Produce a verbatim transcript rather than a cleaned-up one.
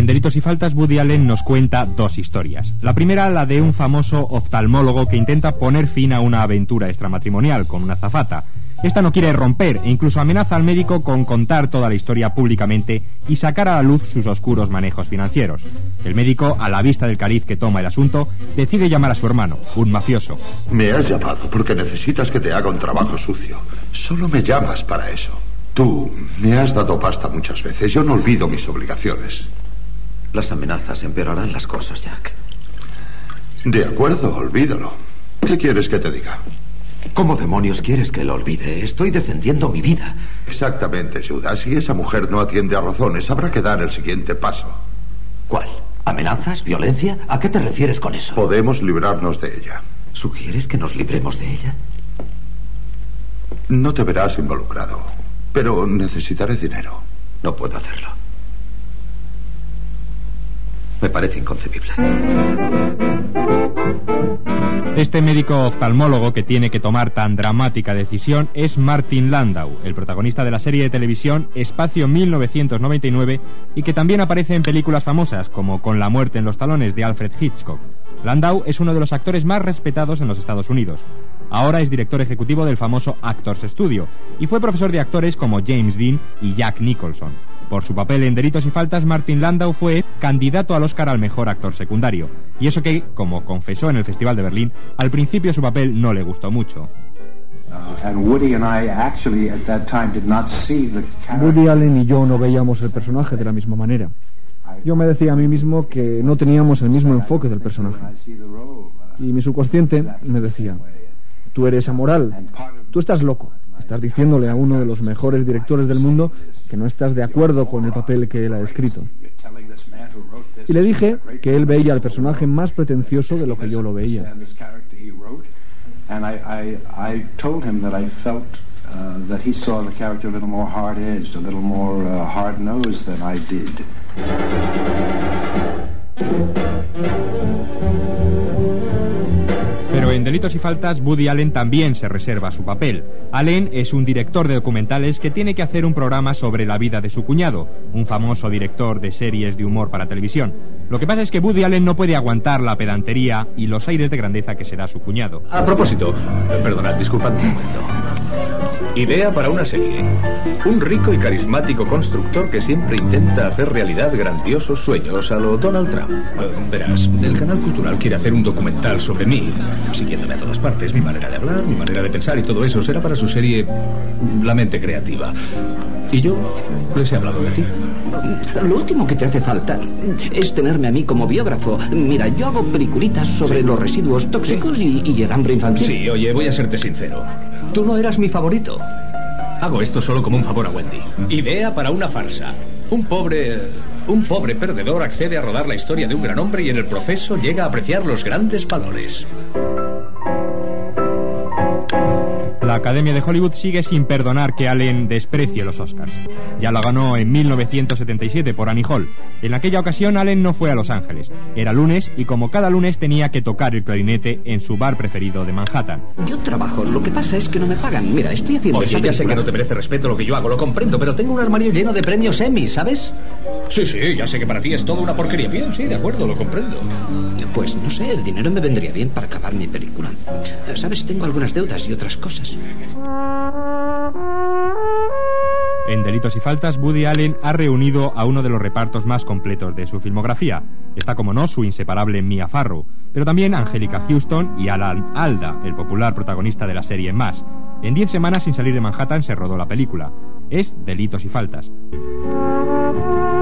En Delitos y Faltas, Woody Allen nos cuenta dos historias. La primera, la de un famoso oftalmólogo que intenta poner fin a una aventura extramatrimonial con una azafata. Esta no quiere romper e incluso amenaza al médico con contar toda la historia públicamente y sacar a la luz sus oscuros manejos financieros. El médico, a la vista del cariz que toma el asunto, decide llamar a su hermano, un mafioso. Me has llamado porque necesitas que te haga un trabajo sucio. Solo me llamas para eso. Tú me has dado pasta muchas veces. Yo no olvido mis obligaciones. Las amenazas empeorarán las cosas, Jack. De acuerdo, olvídalo. ¿Qué quieres que te diga? ¿Cómo demonios quieres que lo olvide? Estoy defendiendo mi vida. Exactamente, Judas. Si esa mujer no atiende a razones, habrá que dar el siguiente paso. ¿Cuál? ¿Amenazas? ¿Violencia? ¿A qué te refieres con eso? Podemos librarnos de ella. ¿Sugieres que nos libremos de ella? No te verás involucrado, pero necesitaré dinero. No puedo hacerlo. Me parece inconcebible. Este médico oftalmólogo que tiene que tomar tan dramática decisión es Martin Landau, el protagonista de la serie de televisión Espacio mil novecientos noventa y nueve y que también aparece en películas famosas como Con la muerte en los talones de Alfred Hitchcock. Landau es uno de los actores más respetados en los Estados Unidos. Ahora es director ejecutivo del famoso Actors Studio y fue profesor de actores como James Dean y Jack Nicholson. Por su papel en Delitos y Faltas, Martin Landau fue candidato al Oscar al mejor actor secundario. Y eso que, como confesó en el Festival de Berlín, al principio su papel no le gustó mucho. Woody Allen y yo no veíamos el personaje de la misma manera. Yo me decía a mí mismo que no teníamos el mismo enfoque del personaje. Y mi subconsciente me decía: tú eres amoral, tú estás loco. Estás diciéndole a uno de los mejores directores del mundo que no estás de acuerdo con el papel que él ha escrito. Y le dije que él veía al personaje más pretencioso de lo que yo lo veía. Pero en Delitos y Faltas, Woody Allen también se reserva su papel. Allen es un director de documentales que tiene que hacer un programa sobre la vida de su cuñado, un famoso director de series de humor para televisión. Lo que pasa es que Woody Allen no puede aguantar la pedantería y los aires de grandeza que se da su cuñado. A propósito, perdonad, disculpadme un momento. Idea para una serie. Un rico y carismático constructor que siempre intenta hacer realidad grandiosos sueños a lo Donald Trump. Uh, verás, el canal cultural quiere hacer un documental sobre mí, siguiéndome a todas partes, mi manera de hablar, mi manera de pensar y todo eso será para su serie La mente creativa. Y yo les he hablado de ti. Lo último que te hace falta es tenerme a mí como biógrafo. Mira, yo hago peliculitas sobre sí. los residuos tóxicos y, y el hambre infantil. Sí, oye, voy a serte sincero. Tú no eras mi favorito. Hago esto solo como un favor a Wendy. Idea para una farsa. Un pobre... Un pobre perdedor accede a rodar la historia de un gran hombre y en el proceso llega a apreciar los grandes valores. La Academia de Hollywood sigue sin perdonar que Allen desprecie los Oscars. Ya lo ganó en mil novecientos setenta y siete por Annie Hall. En aquella ocasión Allen no fue a Los Ángeles. Era lunes y como cada lunes tenía que tocar el clarinete en su bar preferido de Manhattan. Yo trabajo, lo que pasa es que no me pagan. Mira, estoy haciendo Oye, esa ya sé que no te merece respeto lo que yo hago, lo comprendo, pero tengo un armario lleno de premios Emmy, ¿sabes? Sí, sí, ya sé que para ti es toda una porquería. Bien, sí, de acuerdo, lo comprendo. Pues no sé, el dinero me vendría bien para acabar mi película. ¿Sabes? Tengo algunas deudas y otras cosas. En Delitos y Faltas, Woody Allen ha reunido a uno de los repartos más completos de su filmografía. Está, como no, su inseparable Mia Farrow, pero también Angélica Houston y Alan Alda, el popular protagonista de la serie Más. En diez semanas sin salir de Manhattan se rodó la película. Es Delitos y Faltas.